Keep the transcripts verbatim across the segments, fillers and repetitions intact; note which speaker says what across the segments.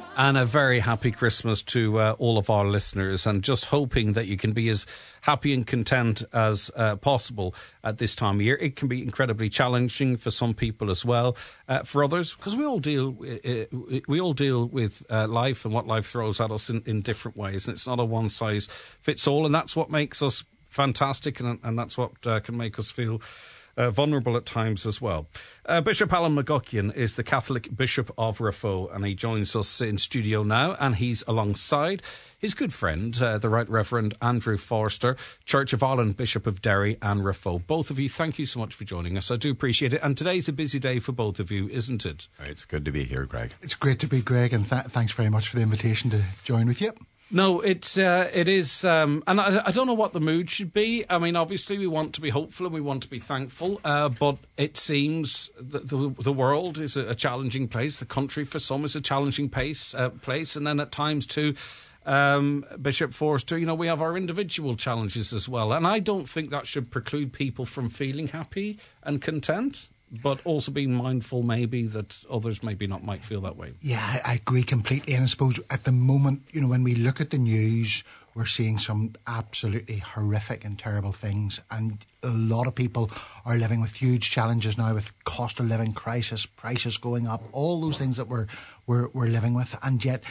Speaker 1: And a very happy Christmas to uh, all of our listeners, and just hoping that you can be as happy and content as uh, possible at this time of year. It can be incredibly challenging for some people as well, uh, for others, because we all deal uh, we all deal with uh, life and what life throws at us in, in different ways, and it's not a one size fits all, and that's what makes us fantastic, and, and that's what uh, can make us feel Uh, vulnerable at times as well. Uh, Bishop Alan McGuckian is the Catholic Bishop of Raphoe, and he joins us in studio now, and he's alongside his good friend, uh, the Right Reverend Andrew Forster, Church of Ireland Bishop of Derry and Raphoe. Both of you, thank you so much for joining us. I do appreciate it, and today's a busy day for both of you, isn't it?
Speaker 2: It's good to be here, Greg.
Speaker 3: It's great to be Greg, and th- thanks very much for the invitation to join with you.
Speaker 1: No, it's uh, it is, um, and I, I don't know what the mood should be. I mean, obviously we want to be hopeful and we want to be thankful, uh, but it seems that the, the world is a challenging place. The country, for some, is a challenging pace, uh, place, and then at times too, um, Bishop Forster, you know, we have our individual challenges as well, and I don't think that should preclude people from feeling happy and content, but also being mindful maybe that others maybe not might feel that way.
Speaker 3: Yeah, I, I agree completely. And I suppose at the moment, you know, when we look at the news, we're seeing some absolutely horrific and terrible things. And a lot of people are living with huge challenges now, with cost of living crisis, prices going up, all those things that we're, we're, we're living with. And yet,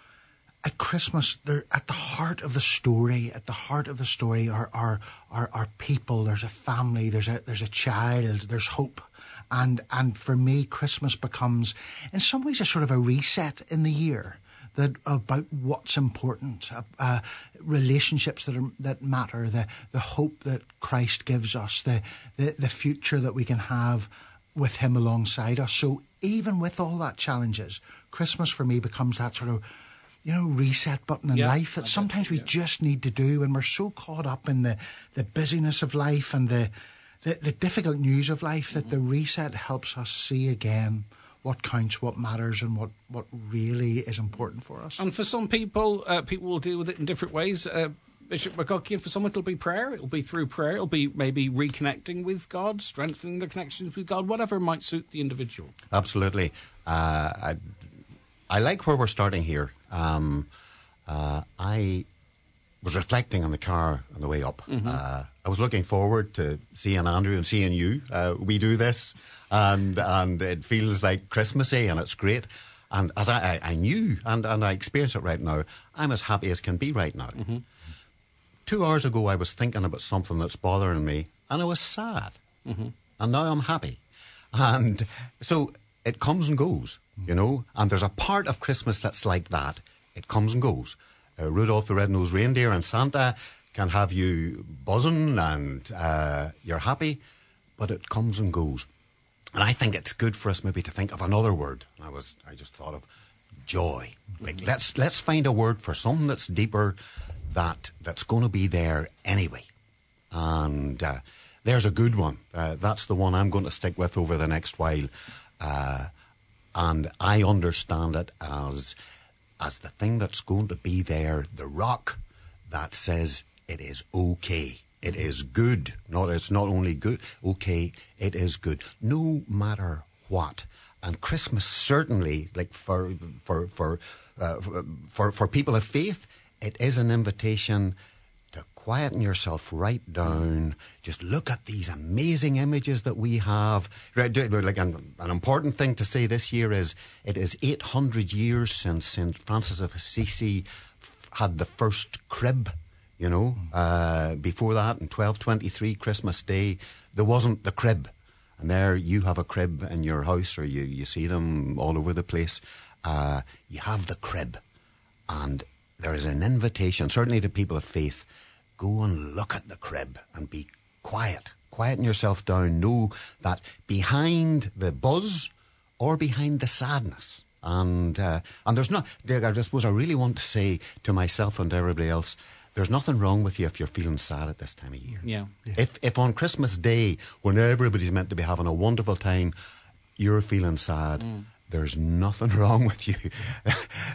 Speaker 3: at Christmas, they're at the heart of the story. At the heart of the story are are are, are people. There's a family. There's a there's a child. There's hope. And and for me, Christmas becomes, in some ways, a sort of a reset in the year that about what's important, uh, uh, relationships that are, that matter, the the hope that Christ gives us, the, the the future that we can have with Him alongside us. So even with all that challenges, Christmas for me becomes that sort of, you know, reset button in
Speaker 1: yeah,
Speaker 3: life that
Speaker 1: I
Speaker 3: sometimes we
Speaker 1: yeah.
Speaker 3: just need to do when we're so caught up in the the busyness of life and the. The, the difficult news of life, that the reset helps us see again what counts, what matters, and what, what really is important for us.
Speaker 1: And for some people, uh, people will deal with it in different ways. Uh, Bishop McGuckian, for some it'll be prayer, it'll be through prayer, it'll be maybe reconnecting with God, strengthening the connections with God, whatever might suit the individual.
Speaker 2: Absolutely. Uh, I, I like where we're starting here. Um, uh, I was reflecting on the car on the way up. Mm-hmm. Uh, I was looking forward to seeing Andrew and seeing you. Uh, we do this, and and it feels like Christmassy, and it's great. And as I, I, I knew, and, and I experience it right now, I'm as happy as can be right now. Mm-hmm. Two hours ago, I was thinking about something that's bothering me, and I was sad. Mm-hmm. And now I'm happy. And so it comes and goes, you know. And there's a part of Christmas that's like that. It comes and goes. Uh, Rudolph the Red-Nosed Reindeer and Santa can have you buzzing and uh, you're happy, but it comes and goes. And I think it's good for us maybe to think of another word. I was, I just thought of joy. Like let's let's find a word for something that's deeper, that that's going to be there anyway. And uh, there's a good one. Uh, that's the one I'm going to stick with over the next while. Uh, and I understand it as as the thing that's going to be there, the rock that says it is okay. It is good. No, it's not only good. Okay, it is good. No matter what. And Christmas certainly, like for for for uh, for for people of faith, it is an invitation to quieten yourself right down. Just look at these amazing images that we have. Like an, an important thing to say this year is it is eight hundred years since Saint Francis of Assisi had the first crib. You know, uh, before that, in twelve twenty-three, Christmas Day, there wasn't the crib. And there you have a crib in your house, or you, you see them all over the place. Uh, you have the crib. And there is an invitation, certainly to people of faith, go and look at the crib and be quiet. Quieten yourself down. Know that behind the buzz or behind the sadness, and uh, and there's not, I suppose I really want to say to myself and to everybody else, there's nothing wrong with you if you're feeling sad at this time of year.
Speaker 1: Yeah.
Speaker 3: yeah.
Speaker 2: If if on Christmas Day, when everybody's meant to be having a wonderful time, you're feeling sad, mm. there's nothing wrong with you.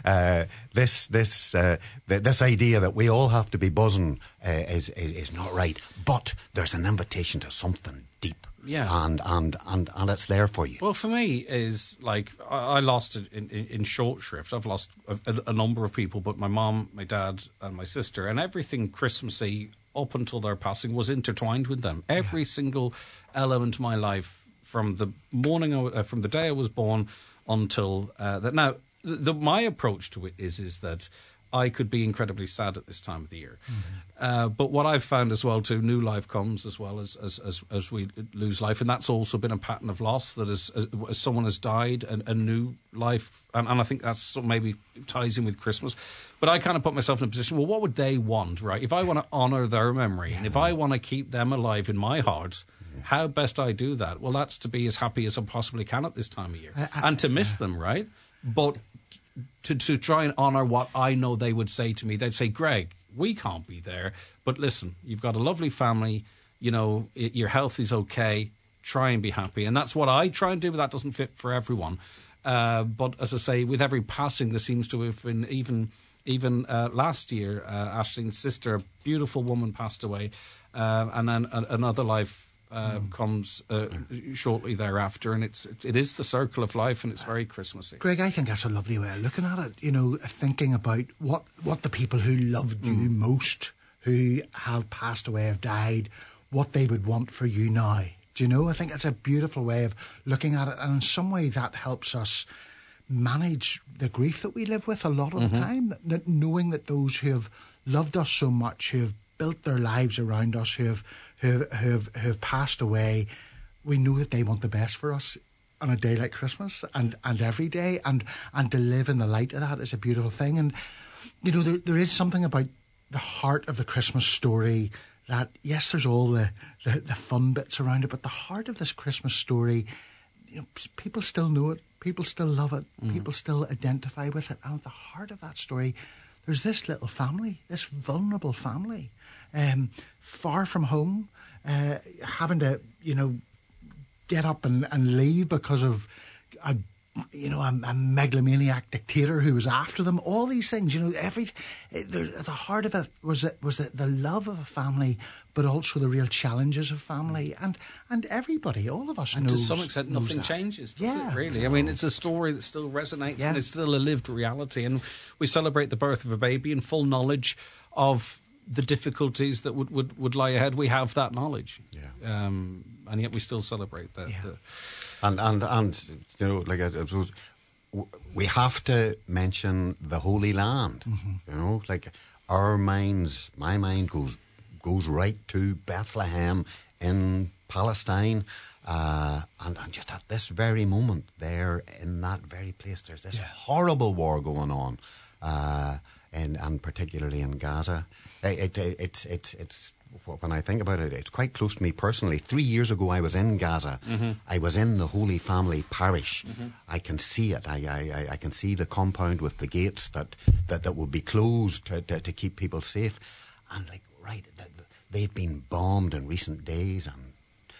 Speaker 2: uh, this this uh, th- this idea that we all have to be buzzing uh, is, is is not right. But there's an invitation to something deep.
Speaker 1: Yeah.
Speaker 2: And, and, and, and it's there for you.
Speaker 1: Well, for me, is like, I, I lost it in, in, in short shrift. I've lost a, a number of people, but my mom, my dad, and my sister, and everything Christmassy up until their passing was intertwined with them. Every yeah. single element of my life, from the morning, I, uh, from the day I was born until uh, that. Now, the, the, my approach to it is, is that I could be incredibly sad at this time of the year. Mm-hmm. Uh, but what I've found as well too, new life comes as well as as, as, as we lose life. And that's also been a pattern of loss, that as, as, as someone has died, and a new life, and, and I think that's maybe ties in with Christmas. But I kind of put myself in a position, well, what would they want, right? If I want to honour their memory, yeah. and if I want to keep them alive in my heart, yeah. how best I do that? Well, that's to be as happy as I possibly can at this time of year. Uh, uh, and to miss uh, them, right? But To, to try and honour what I know they would say to me. They'd say, Greg, we can't be there, but listen, you've got a lovely family, you know, it, your health is okay, try and be happy. And that's what I try and do, but that doesn't fit for everyone. Uh, but as I say, with every passing, there seems to have been, even even uh, last year, uh, Ashleen's sister, a beautiful woman, passed away, uh, and then a, another life Uh, mm. comes uh, shortly thereafter, and it's it is the circle of life, and it's very Christmassy.
Speaker 3: Greg, I think that's a lovely way of looking at it. You know, thinking about what, what the people who loved mm. you most, who have passed away, have died, what they would want for you now. Do you know? I think that's a beautiful way of looking at it, and in some way that helps us manage the grief that we live with a lot of mm-hmm. the time. That, that knowing that those who have loved us so much, who have built their lives around us, who have who have, who have who have passed away, we know that they want the best for us on a day like Christmas, and, and every day, and and to live in the light of that is a beautiful thing. And you know, there there is something about the heart of the Christmas story that, yes, there's all the, the, the fun bits around it, but the heart of this Christmas story, you know, people still know it, people still love it, mm. people still identify with it, and at the heart of that story, there's this little family, this vulnerable family, um, far from home, uh, having to, you know, get up and, and leave because of a, you know, a, a megalomaniac dictator who was after them. All these things, you know, every at the heart of it was it was the, the love of a family, but also the real challenges of family, and and everybody, all of us,
Speaker 1: and
Speaker 3: knows,
Speaker 1: to some extent, nothing
Speaker 3: that.
Speaker 1: changes. Does
Speaker 3: yeah,
Speaker 1: it really? I mean, it's a story that still resonates, yeah. and it's still a lived reality. And we celebrate the birth of a baby in full knowledge of the difficulties that would, would, would lie ahead. We have that knowledge, yeah. um, and yet we still celebrate that.
Speaker 3: Yeah.
Speaker 1: The,
Speaker 2: And, and, and you know, like I, I suppose, we have to mention the Holy Land. Mm-hmm. You know, like our minds, my mind goes goes right to Bethlehem in Palestine, uh, and, and just at this very moment, there in that very place, there's this yeah. horrible war going on, uh, and and particularly in Gaza. It, it, it, it, it's when I think about it, it's quite close to me personally. Three years ago, I was in Gaza. Mm-hmm. I was in the Holy Family Parish. Mm-hmm. I can see it. I, I, I can see the compound with the gates that, that, that would be closed to, to, to keep people safe. And like, right, they've been bombed in recent days, and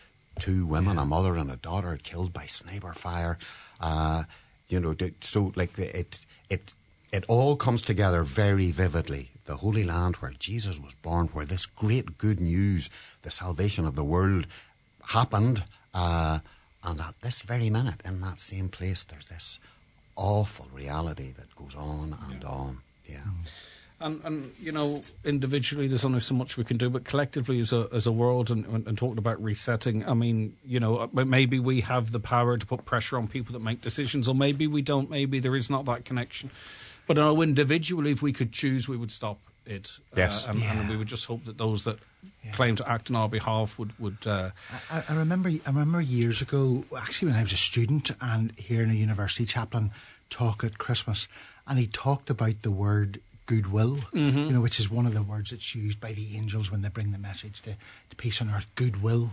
Speaker 2: two women, yeah. a mother and a daughter, killed by sniper fire. Uh, you know, so like it, it, it all comes together very vividly. The Holy Land, where Jesus was born, where this great good news, the salvation of the world, happened. Uh, and at this very minute, in that same place, there's this awful reality that goes on and yeah. on. Yeah. Mm.
Speaker 1: And, and, you know, individually, there's only so much we can do, but collectively as a as a world, and, and, and talking about resetting, I mean, you know, maybe we have the power to put pressure on people that make decisions, or maybe we don't. Maybe there is not that connection. But I know individually, if we could choose, we would stop it.
Speaker 2: Yes.
Speaker 1: Uh, and,
Speaker 3: yeah.
Speaker 1: and we would just hope that those that yeah. claim to act on our behalf would... would uh,
Speaker 3: I, I remember I remember years ago, actually when I was a student and hearing a university chaplain talk at Christmas, and he talked about the word goodwill, mm-hmm. you know, which is one of the words that's used by the angels when they bring the message to, to peace on earth, goodwill,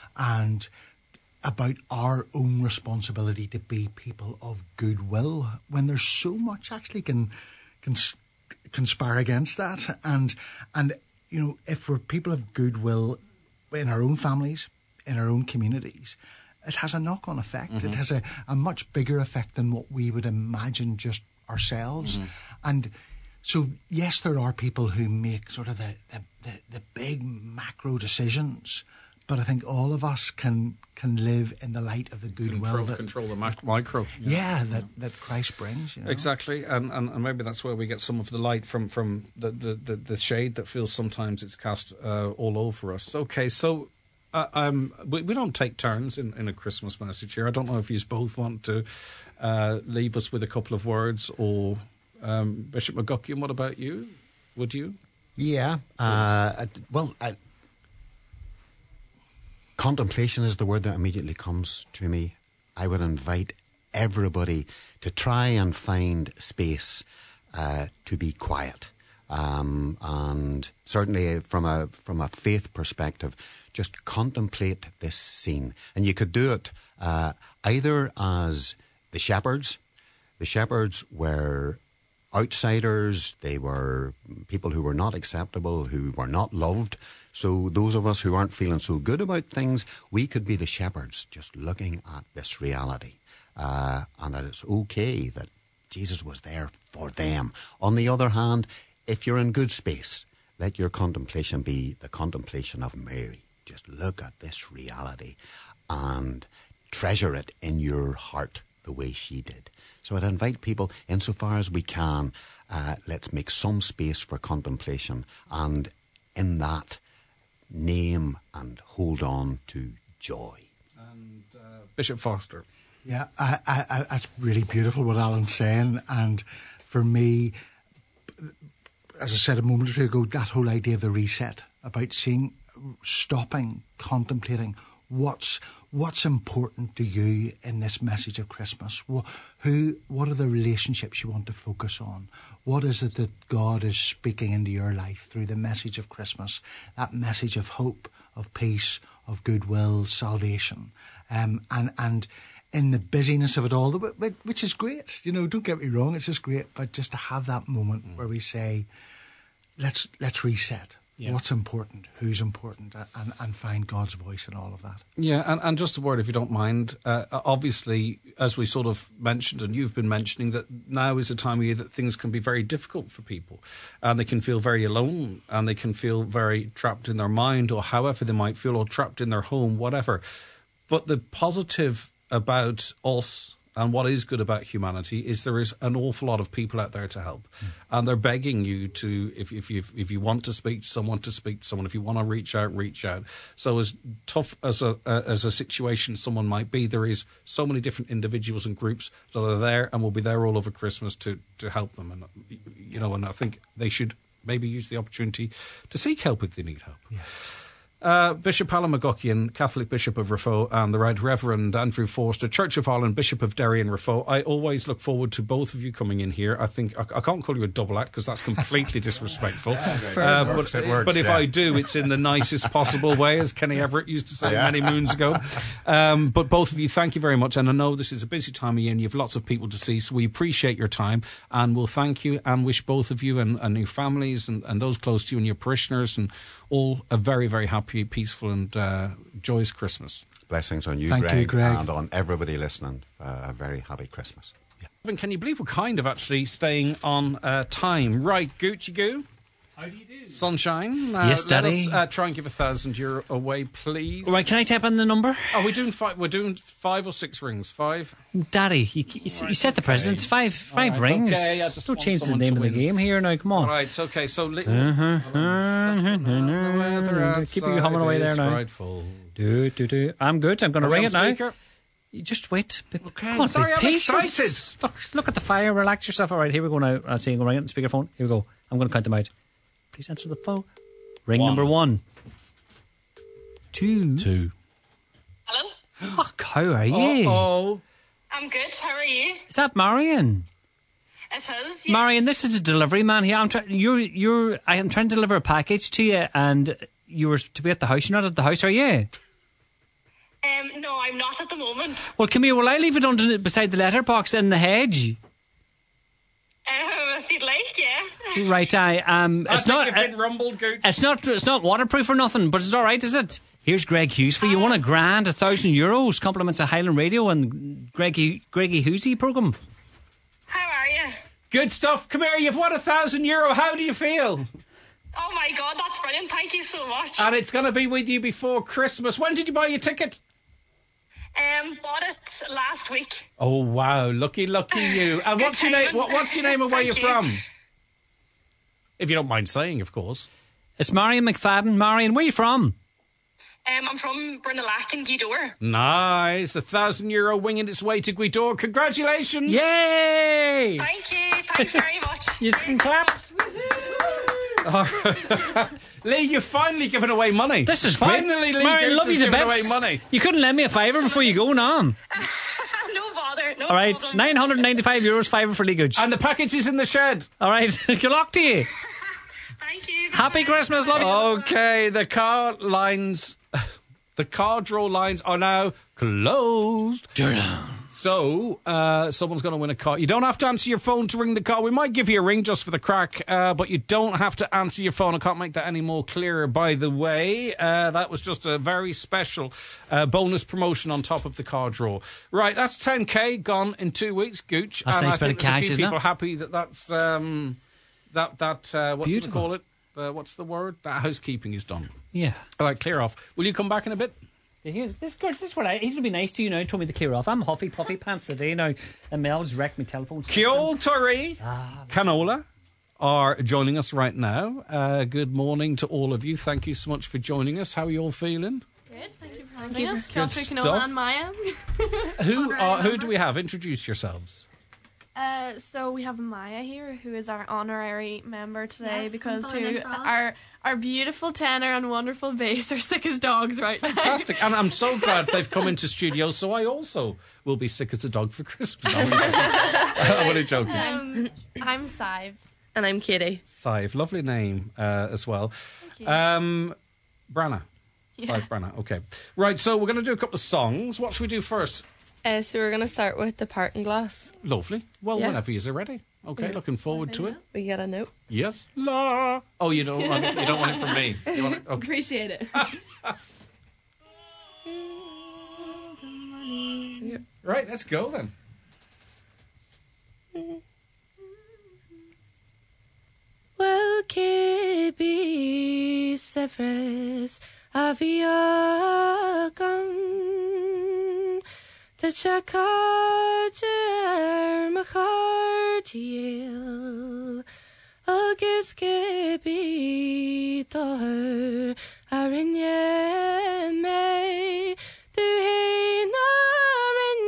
Speaker 3: and about our own responsibility to be people of goodwill when there's so much actually can can conspire against that. And and you know, if we're people of goodwill in our own families, in our own communities, it has a knock-on effect. Mm-hmm. It has a, a much bigger effect than what we would imagine just ourselves. Mm-hmm. And so, yes, there are people who make sort of the, the, the, the big macro decisions, but I think all of us can can live in the light of the goodwill
Speaker 1: control,
Speaker 3: that
Speaker 1: control the mac- micro.
Speaker 3: Yeah, that, that Christ brings. You know?
Speaker 1: Exactly, and, and and maybe that's where we get some of the light from from the the, the, the shade that feels sometimes it's cast uh, all over us. Okay, so uh, um, we, we don't take turns in, in a Christmas message here. I don't know if you both want to uh, leave us with a couple of words, or um, Bishop McGuckian, what about you? Would you?
Speaker 2: Yeah. Uh, well, I, contemplation is the word that immediately comes to me. I would invite everybody to try and find space uh, to be quiet. Um, and certainly from a from a faith perspective, just contemplate this scene. And you could do it uh, either as the shepherds. The shepherds were outsiders, they were people who were not acceptable, who were not loved. So those of us who aren't feeling so good about things, we could be the shepherds just looking at this reality. Uh, and that it's okay that Jesus was there for them. On the other hand, if you're in good space, let your contemplation be the contemplation of Mary. Just look at this reality and treasure it in your heart the way she did. So I'd invite people, insofar as we can, uh, let's make some space for contemplation, and in that, name and hold on to joy.
Speaker 1: And uh, Bishop Foster.
Speaker 3: Yeah, I, I, I, that's really beautiful what Alan's saying. And for me, as I said a moment or two ago, that whole idea of the reset, about seeing, stopping, contemplating, what's what's important to you in this message of Christmas? What, who, what are the relationships you want to focus on? What is it that God is speaking into your life through the message of Christmas? That message of hope, of peace, of goodwill, salvation, um, and and in the busyness of it all, which is great. You know, don't get me wrong, it's just great. But just to have that moment mm. where we say, let's let's reset. Yeah. What's important, who's important, and, and find God's voice in all of that.
Speaker 1: Yeah, and, and just a word, if you don't mind. Uh, obviously, as we sort of mentioned, and you've been mentioning, that now is a time of year that things can be very difficult for people, and they can feel very alone, and they can feel very trapped in their mind, or however they might feel, or trapped in their home, whatever. But the positive about us, and what is good about humanity, is there is an awful lot of people out there to help. Mm. And they're begging you to, if, if, you, if you want to speak to someone, to speak to someone. If you want to reach out, reach out. So as tough as a, uh, as a situation someone might be, there is so many different individuals and groups that are there and will be there all over Christmas to, to help them. And, you know, and I think they should maybe use the opportunity to seek help if they need help.
Speaker 3: Yeah.
Speaker 1: Uh, Bishop Alan McGuckian, Catholic Bishop of Raphoe, and the Right Reverend Andrew Forster, Church of Ireland, Bishop of Derry and Raphoe. I always look forward to both of you coming in here. I think I, I can't call you a double act because that's completely disrespectful. uh, but works, but if yeah. I do, it's in the nicest possible way, as Kenny Everett used to say yeah. many moons ago. Um, but both of you, thank you very much. And I know this is a busy time of year and you have lots of people to see, so we appreciate your time and we'll thank you and wish both of you and, and your families and, and those close to you and your parishioners and all a very, very happy, peaceful and uh, joyous Christmas.
Speaker 2: Blessings on you,
Speaker 3: Thank
Speaker 2: Greg,
Speaker 3: you, Greg,
Speaker 2: and on everybody listening. Uh, a very happy Christmas.
Speaker 1: Yeah. Can you believe we're kind of actually staying on uh, time? Right, Gucci Goo.
Speaker 4: How do you do?
Speaker 1: Sunshine. Uh,
Speaker 4: yes, Daddy.
Speaker 1: Let us uh, try and give a thousand euro away, please.
Speaker 4: Right, can I tap in the number?
Speaker 1: Are we doing five? We're doing five or six rings? Five?
Speaker 4: Daddy, you, you, right, you said the okay. president's five five right, rings.
Speaker 1: Okay, I just
Speaker 4: don't change the name of the game here now, come on.
Speaker 1: Right, okay, so... Li-
Speaker 4: uh-huh, uh-huh, keep you humming away there now.
Speaker 1: Frightful.
Speaker 4: Do, do, do. I'm good, I'm going to ring it now. Speaker? You just wait.
Speaker 1: Okay, on, sorry, I'm patient. excited.
Speaker 4: Look, look at the fire, relax yourself. All right, here we go now. I'll see you, I'm going to ring it on speakerphone. Here we go. I'm going to count them out. Please answer the phone. Ring one. Number one. Two.
Speaker 1: Two.
Speaker 5: Hello?
Speaker 4: Oh, how are you?
Speaker 1: Oh.
Speaker 5: I'm good. How are you?
Speaker 4: Is that Marion?
Speaker 5: It is. Yes.
Speaker 4: Marion, this is a delivery man here. I'm trying. You're. You're. I am trying to deliver a package to you, and you were to be at the house. You're not at the house, are you?
Speaker 5: Um. No, I'm not at the moment.
Speaker 4: Well, come here. Will I leave it under beside the letterbox in the hedge?
Speaker 5: Um, if you'd like, yeah.
Speaker 4: Right, I um.
Speaker 1: I
Speaker 4: it's
Speaker 1: think
Speaker 4: not.
Speaker 1: You've been uh, rumbled, Gooch.
Speaker 4: It's not. It's not waterproof or nothing, but it's all right, is it? Here's Greg Hughes for you. Won a grand, a thousand euros. Compliments of Highland Radio and Greggy Greggy Hughesy programme.
Speaker 5: How are you?
Speaker 1: Good stuff. Come here, you've won a thousand euro. How do you feel?
Speaker 5: Oh my God, that's brilliant. Thank you so much.
Speaker 1: And it's going to be with you before Christmas. When did you buy your ticket?
Speaker 5: Um, bought it last week.
Speaker 1: Oh, wow. Lucky, lucky you. And what's your name? What, what's your name and where you're
Speaker 5: Thank you.
Speaker 1: from? If you don't mind saying, of course.
Speaker 4: It's Marion McFadden. Marion, where are you from?
Speaker 5: Um, I'm from Brunelac in Gweedore.
Speaker 1: Nice. A thousand euro winging its way to Gweedore. Congratulations.
Speaker 4: Yay!
Speaker 5: Thank you. Thanks very much.
Speaker 4: You can clap.
Speaker 1: Lee, you've finally given away money.
Speaker 4: This is
Speaker 1: finally
Speaker 4: great.
Speaker 1: Lee
Speaker 4: Marion,
Speaker 1: Goots
Speaker 4: love
Speaker 1: has
Speaker 4: you to
Speaker 1: given away
Speaker 4: bits.
Speaker 1: money.
Speaker 4: You couldn't lend me a fiver before you go, no?
Speaker 5: No bother. No
Speaker 4: All right,
Speaker 5: problem.
Speaker 4: nine hundred ninety-five euros, fiver for Lee Gooch.
Speaker 1: And the package is in the shed.
Speaker 4: All right, good luck to you.
Speaker 5: Thank you.
Speaker 4: Happy Christmas, love you.
Speaker 1: Okay, the car lines, the car draw lines are now closed. So, uh, someone's going to win a car. You don't have to answer your phone to ring the car. We might give you a ring just for the crack, uh, but you don't have to answer your phone. I can't make that any more clearer, by the way. Uh, that was just a very special uh, bonus promotion on top of the car draw. Right, that's ten K gone in two weeks, Gooch.
Speaker 4: That's a
Speaker 1: and
Speaker 4: nice
Speaker 1: I
Speaker 4: bit
Speaker 1: think
Speaker 4: of
Speaker 1: there's
Speaker 4: cash,
Speaker 1: a few
Speaker 4: isn't it?
Speaker 1: people happy that that's... Um, that, that uh, what do you
Speaker 4: Beautiful.
Speaker 1: call it? Uh, what's the word? That housekeeping is done.
Speaker 4: Yeah.
Speaker 1: All right, clear off. Will you come back in a bit?
Speaker 4: Here, this this is what I, he's going to be nice to you now. Told me to clear off. I'm huffy puffy pants today now, and Mel's wrecked my telephone.
Speaker 1: Kiol Turry,
Speaker 4: Ah,
Speaker 1: Canola are joining us right now. Uh, good morning to all of you. Thank you so much for joining us. How are you all feeling?
Speaker 6: Good, thank you for having us.
Speaker 1: Good
Speaker 6: Kilter,
Speaker 1: stuff.
Speaker 6: Canola and Maya.
Speaker 1: Who
Speaker 6: Honorary
Speaker 1: are, who
Speaker 6: member.
Speaker 1: do we have? Introduce yourselves.
Speaker 6: Uh, so we have Maya here, who is our honorary member today
Speaker 7: Yes,
Speaker 6: because
Speaker 7: I'm filling in
Speaker 6: two
Speaker 7: for us.
Speaker 6: our our beautiful tenor and wonderful bass are sick as dogs right now.
Speaker 1: Fantastic. And I'm so glad they've come into studio, so I also will be sick as a dog for Christmas. I'm only joking.
Speaker 6: Um, I'm Sive.
Speaker 7: And I'm Katie.
Speaker 1: Sive, lovely name uh, as well.
Speaker 6: Thank you.
Speaker 1: Um, Branna.
Speaker 6: Yeah.
Speaker 1: Sive Branna, okay. Right, so we're going to do a couple of songs. What should we do first?
Speaker 7: Uh, so we're going to start with the parting glass.
Speaker 1: Lovely. Well,
Speaker 7: Yeah.
Speaker 1: whenever you're ready. Okay, looking forward to it.
Speaker 7: We get a note.
Speaker 1: Yes. La. Oh, you don't want it. You don't want it from me. You want it. Okay.
Speaker 6: Appreciate it.
Speaker 1: Right. Let's go then.
Speaker 7: Well, Kibi Severis Aviagan the Chakajer Machardiel Agus Kibi Tor Arinye me Duhinarin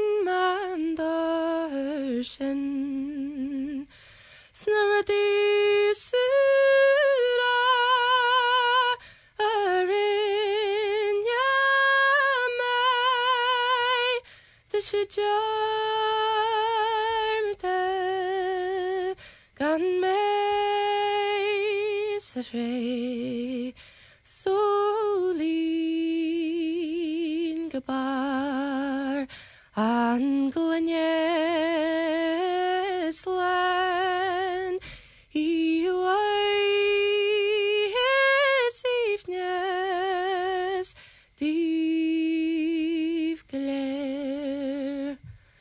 Speaker 7: Mandarshin Snaradi Sura Arin Yamai the Shijarmata Gan May Sare Solin Gabar Anglenyes Lan Iwai His Eveness Div Glare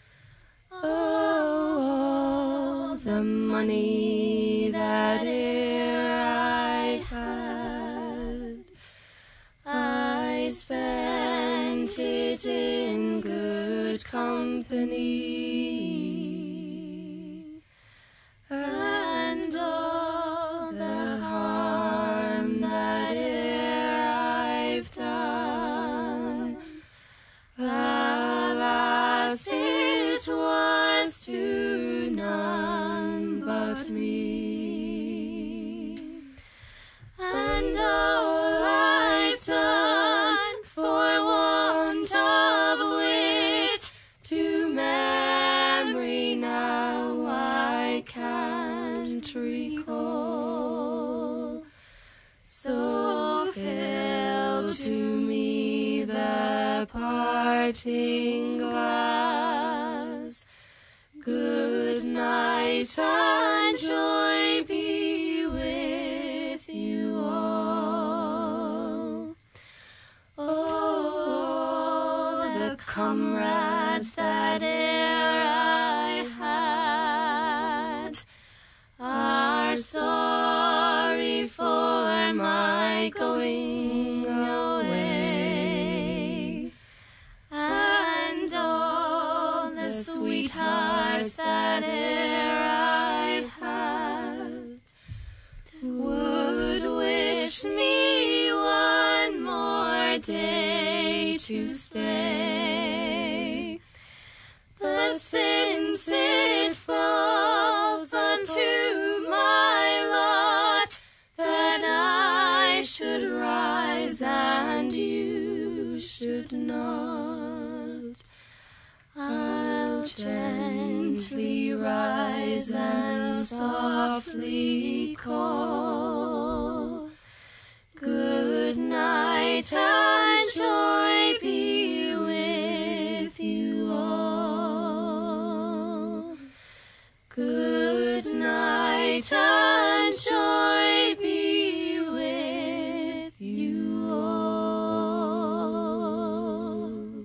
Speaker 7: Oh, all the money that e'er I had I spent it in good company, and all the harm that e'er I've done, alas, it was to none but me. And all I've done for want of wit to memory now I can't recall. So fill to me the parting glass. Good night and joy be with you all. Oh, the comrades that e'er I had, sorry for my going away, and all the sweethearts that e'er I've had would wish me one more day to stay. But since it falls unto my lot that I should rise and you should not, I'll gently rise and softly call. Good night and joy be with you all. Good night and joy be with you all.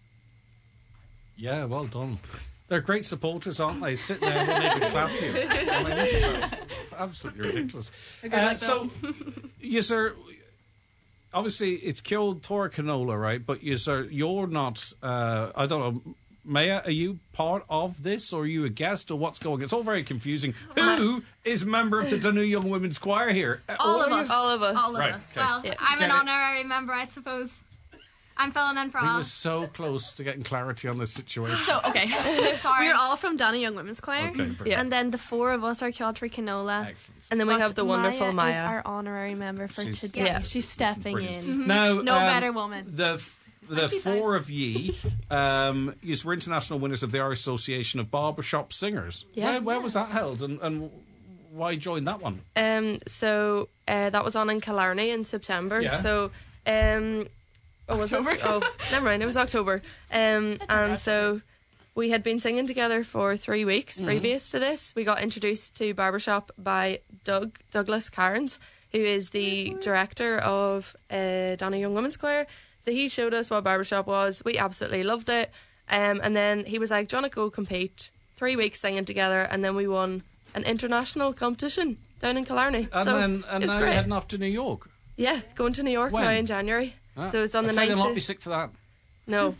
Speaker 1: Yeah, well done. They're great supporters, aren't they? Sitting there when they can clap you. I mean, this is absolutely ridiculous. Uh, so, yes, sir. Obviously, it's killed Tora Canola, right? But yes, sir, you're not. Uh, I don't know. Maya, are you part of this, or are you a guest, or what's going on? It's all very confusing. Who is member of the Danu Young Women's Choir here? Uh,
Speaker 6: All of
Speaker 1: Orius?
Speaker 6: us.
Speaker 7: All of us.
Speaker 6: All of
Speaker 1: Right,
Speaker 6: us.
Speaker 1: okay.
Speaker 6: Well,
Speaker 7: Yeah.
Speaker 6: I'm
Speaker 1: Get
Speaker 6: an
Speaker 1: it.
Speaker 6: honorary member, I suppose. I'm filling in for
Speaker 1: We
Speaker 6: all.
Speaker 1: were so close to getting clarity on this situation.
Speaker 6: So, okay. Sorry.
Speaker 5: We're all from Donna Young Women's Choir.
Speaker 1: Okay, brilliant.
Speaker 7: Yeah.
Speaker 6: And then the four of us are Kieltry Canola.
Speaker 1: Excellent.
Speaker 7: And then we
Speaker 6: But
Speaker 7: have the wonderful
Speaker 6: Maya.
Speaker 7: Maya.
Speaker 6: is our honorary member for
Speaker 1: She's-
Speaker 6: today.
Speaker 7: Yeah.
Speaker 6: She's stepping
Speaker 1: brilliant.
Speaker 6: in.
Speaker 1: Now,
Speaker 6: No
Speaker 1: um,
Speaker 6: better woman.
Speaker 1: The f- the four of ye, um, yous were international winners of the Irish Association of Barbershop Singers.
Speaker 7: Yeah.
Speaker 1: Where, where was that held, and, and why join that one?
Speaker 7: Um, so uh, that was on in Killarney in September.
Speaker 1: Yeah.
Speaker 7: So, um, oh, was it? Oh, never mind. It was October. Um, and so we had been singing together for three weeks previous to this. We got introduced to Barbershop by Doug Douglas Cairns, who is the director of uh, Donna Young Women's Choir. So he showed us what Barbershop was. We absolutely loved it. Um, and then he was like, "Do you want to go compete?" Three weeks singing together, and then we won an international competition down in Killarney.
Speaker 1: And
Speaker 7: so
Speaker 1: then and
Speaker 7: it was
Speaker 1: now
Speaker 7: great.
Speaker 1: you're heading off to New York.
Speaker 7: Yeah, going to New York
Speaker 1: When?
Speaker 7: now in January.
Speaker 1: Ah,
Speaker 7: So it's on
Speaker 1: I'd
Speaker 7: the
Speaker 1: say they'll
Speaker 7: ninth.
Speaker 1: not be sick for that.
Speaker 7: No,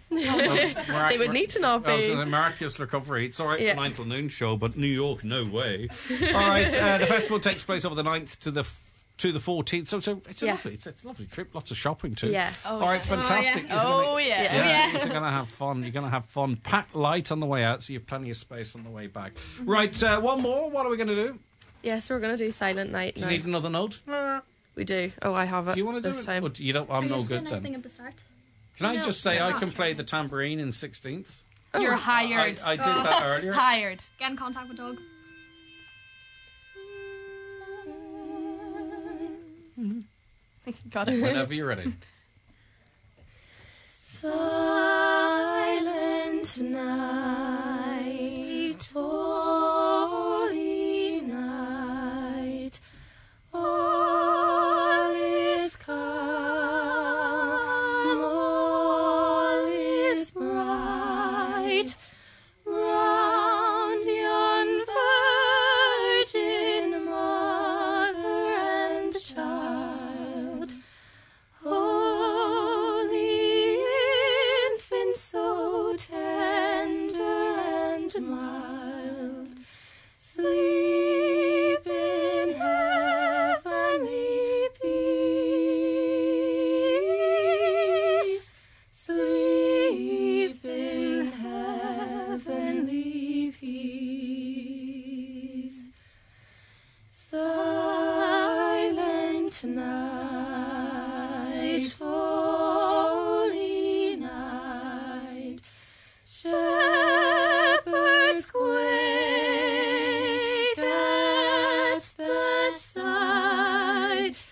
Speaker 1: They
Speaker 7: would need to not be.
Speaker 1: a miraculous recovery. It's all right
Speaker 7: Yeah.
Speaker 1: for nine till noon show, but New York, no way. All right, uh, the festival takes place over the ninth to the f- to the fourteenth. So, so it's a
Speaker 7: Yeah.
Speaker 1: lovely, it's, it's a lovely trip. Lots of shopping too.
Speaker 7: Yeah.
Speaker 6: Oh,
Speaker 1: all right,
Speaker 6: yeah.
Speaker 1: fantastic. You're
Speaker 6: Oh,
Speaker 1: gonna-
Speaker 6: yeah.
Speaker 1: Yeah,
Speaker 6: Oh,
Speaker 1: you're going to have fun. You're going to have fun. Pack light on the way out, so you have plenty of space on the way back. Right, uh, one more. What are we going to do?
Speaker 7: Yes, we're going to do Silent Night
Speaker 1: Do you
Speaker 7: now.
Speaker 1: need another note?
Speaker 7: We do. Oh, I have it.
Speaker 1: Do you want to do
Speaker 7: this
Speaker 1: it?
Speaker 7: time?
Speaker 1: Or do you don't, I'm no good then.
Speaker 5: at the start?
Speaker 1: Can I
Speaker 5: No,
Speaker 1: just say
Speaker 5: no,
Speaker 1: I
Speaker 5: no.
Speaker 1: can play the tambourine in sixteenths?
Speaker 6: You're
Speaker 1: I,
Speaker 6: hired.
Speaker 1: I did that earlier.
Speaker 6: Hired.
Speaker 5: Get in contact with Doug.
Speaker 6: Got it.
Speaker 1: Whenever you're ready.
Speaker 7: Silent night, holy night, all is calm, all is bright, round yon virgin mother and child. Holy infant, so tender and mild, sleep in heavenly peace, sleep in heavenly peace. Silent night, holy night, shepherds quake at the sight,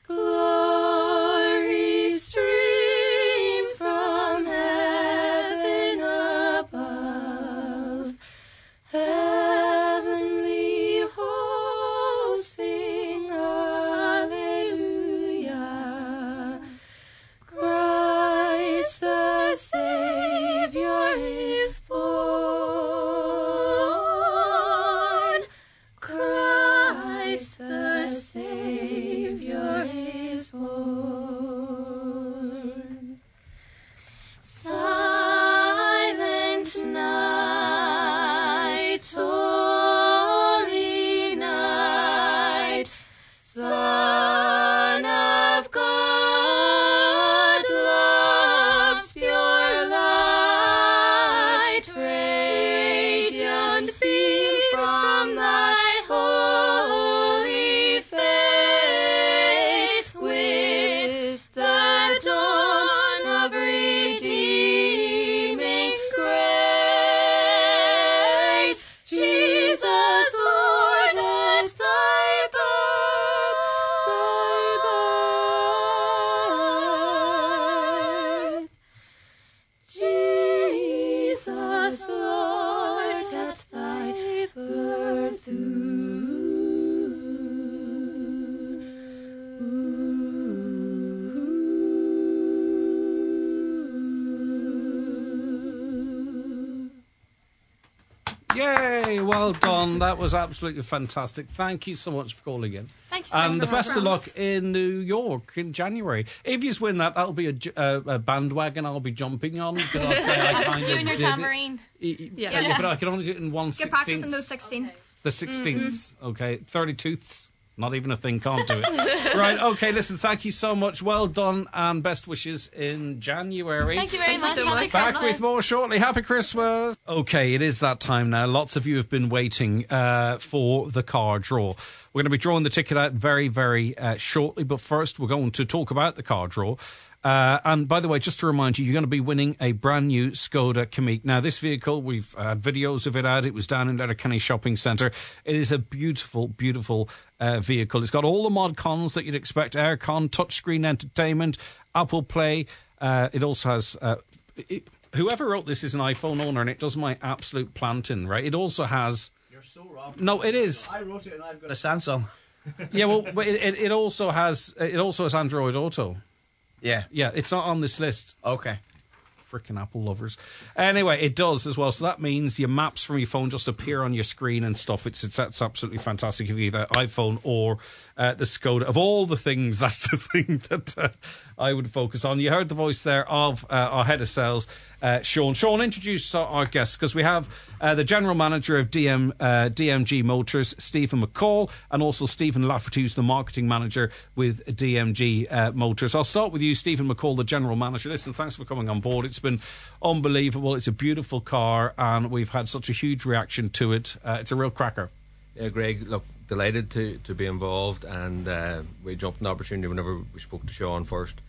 Speaker 7: glory streams from heaven above, heavenly hosts sing Alleluia,
Speaker 1: well done. That was absolutely fantastic. Thank you so much for calling in.
Speaker 6: Thanks.
Speaker 1: And the best of luck in New York in January. If you win that, that'll be a, a, a bandwagon I'll be jumping on. But I'll say I kind
Speaker 6: You
Speaker 1: of
Speaker 6: and your
Speaker 1: did
Speaker 6: tambourine.
Speaker 1: It.
Speaker 7: Yeah.
Speaker 1: Yeah, but I can only do it in one
Speaker 8: Get practice in
Speaker 1: sixteenth.
Speaker 8: those sixteenths.
Speaker 1: The sixteenth. Mm-hmm. Okay, thirty-tooths. Not even a thing, can't do it. Right, okay, listen, thank you so much. Well done, and best wishes in January.
Speaker 6: Thank you very
Speaker 7: Thank you
Speaker 6: much.
Speaker 7: so
Speaker 6: Happy
Speaker 7: much.
Speaker 1: Back
Speaker 6: Christmas.
Speaker 1: with more shortly. Happy Christmas. Okay, it is that time now. Lots of you have been waiting uh, for the car draw. We're going to be drawing the ticket out very, very uh, shortly, but first we're going to talk about the car draw. Uh, and by the way, just to remind you, you're going to be winning a brand new Skoda Kamiq. Now, this vehicle, we've had videos of it out. It was down in Letterkenny Shopping Centre. It is a beautiful, beautiful uh, vehicle. It's got all the mod cons that you'd expect: aircon, touchscreen entertainment, Apple Play. Uh, it also has... Uh, it, whoever wrote this is an iPhone owner, and it does my absolute planting, right? It also has...
Speaker 9: You're so wrong.
Speaker 1: No, it is.
Speaker 9: I wrote it and I've got a Samsung.
Speaker 1: Yeah, well, but it, it, it also has it also has Android Auto.
Speaker 9: Yeah.
Speaker 1: Yeah, it's not on this list.
Speaker 9: Okay.
Speaker 1: Frickin' Apple lovers. Anyway, it does as well. So that means your maps from your phone just appear on your screen and stuff. It's it's that's absolutely fantastic. If you either iPhone or uh, the Skoda, of all the things, that's the thing that uh, I would focus on. You heard the voice there of uh, our head of sales, uh, Sean. Sean, introduce our guests, because we have uh, the general manager of D M uh, D M G Motors, Stephen McCall, and also Stephen Lafferty, who's the marketing manager with D M G uh, Motors. I'll start with you, Stephen McCall, the general manager. Listen, thanks for coming on board. It's been unbelievable. It's a beautiful car, and we've had such a huge reaction to it. Uh, it's a real cracker.
Speaker 10: Yeah, Greg, look, delighted to, to be involved, and uh, we jumped an opportunity whenever we spoke to Sean first,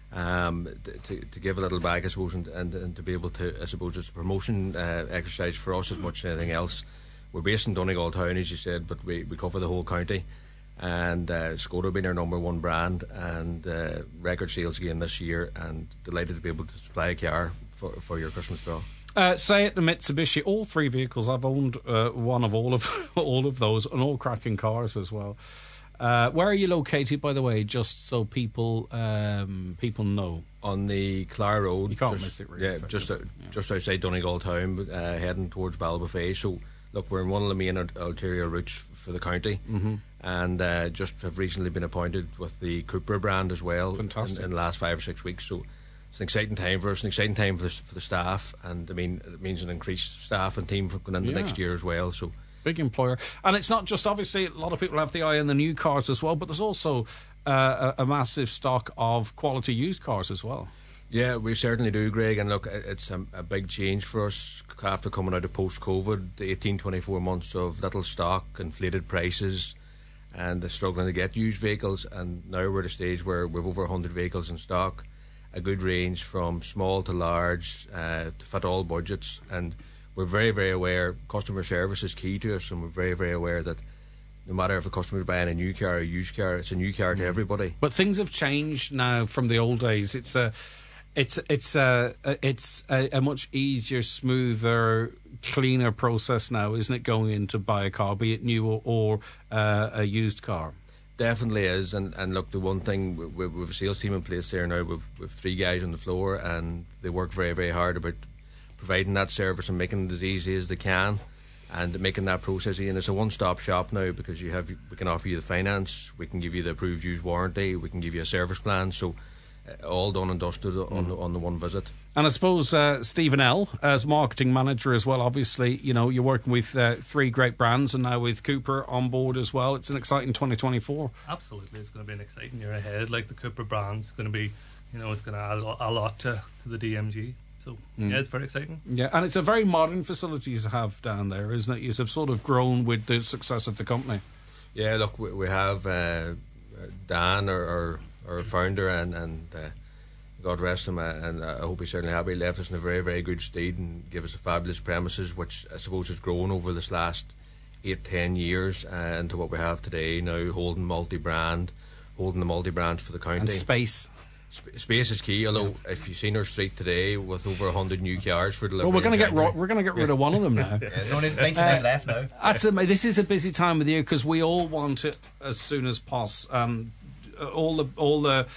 Speaker 10: um, to, to give a little back, I suppose, and, and, and to be able to, I suppose, it's a promotion uh, exercise for us as much as anything else. We're based in Donegal Town, as you said, but we, we cover the whole county. And uh, Skoda being our number one brand, and uh, record sales again this year, and delighted to be able to supply a car for, for your Christmas draw.
Speaker 1: Uh, say it, the Mitsubishi, all three vehicles. I've owned uh, one of all of all of those, and all cracking cars as well. Uh, where are you located, by the way, just so people um, people know?
Speaker 10: On the Clare Road.
Speaker 1: You can't
Speaker 10: just,
Speaker 1: miss it, really.
Speaker 10: Yeah, just uh, yeah. just outside Donegal Town, uh, heading towards Ballybofey. So, look, we're in one of the main ulterior routes for the county. Mm-hmm. And uh, just have recently been appointed with the Cupra brand as well.
Speaker 1: Fantastic.
Speaker 10: In, in the last five or six weeks. So it's an exciting time for us, an exciting time for the, for the staff, and I mean it means an increased staff and team for going into
Speaker 1: Yeah.
Speaker 10: next year as well. So
Speaker 1: big employer. And it's not just, obviously, a lot of people have the eye on the new cars as well, but there's also uh, a, a massive stock of quality used cars as well.
Speaker 10: yeah, we certainly do, Greg. And look, it's a, a big change for us after coming out of post-COVID, eighteen, twenty-four months of little stock, inflated prices, and struggling to get used vehicles. And now we're at a stage where we've over one hundred vehicles in stock, a good range from small to large, uh, to fit all budgets. And we're very, very aware customer service is key to us, and we're very, very aware that no matter if a customer's buying a new car or a used car, it's a new car to everybody.
Speaker 1: But things have changed now from the old days. It's a, it's it's a, it's a, a much easier, smoother, cleaner process now, isn't it? Going in to buy a car, be it new or, or uh, a used car.
Speaker 10: Definitely is. And, and look, the one thing, we, we have a sales team in place there now. We've, we've three guys on the floor, and they work very, very hard about providing that service and making it as easy as they can, and making that process easy. And it's a one-stop shop now, because you have we can offer you the finance, we can give you the approved used warranty, we can give you a service plan. So uh, all done and dusted on, mm. on the one visit.
Speaker 1: And I suppose uh, Stephen L, as marketing manager as well, obviously, you know, you're working with uh, three great brands, and now with Cupra on board as well. It's an exciting twenty twenty-four.
Speaker 11: Absolutely, it's going to be an exciting year ahead. Like the Cupra brand's going to be, you know, it's going to add a lot to, to the D M G. So, mm. yeah, it's very exciting.
Speaker 1: Yeah, and it's a very modern facility you have down there, isn't it? You have sort of grown with the success of the company.
Speaker 10: Yeah, look, we, we have uh, Dan, our, our, our founder, and, and uh, God rest him, uh, and I hope he's certainly happy. He left us in a very, very good state and gave us a fabulous premises, which I suppose has grown over this last eight, ten years uh, into what we have today now, holding multi-brand, holding the multi-brands for the county.
Speaker 1: And space.
Speaker 10: Sp- space is key. Although, yeah. if you've seen our street today with over a hundred new cars for delivery,
Speaker 1: well, we're going to get ro- we're going to get rid of one of them now.
Speaker 9: Yeah, there's only ninety-nine uh, left now.
Speaker 1: That's a, this is a busy time of the year because we all want it as soon as possible. Um, all the all the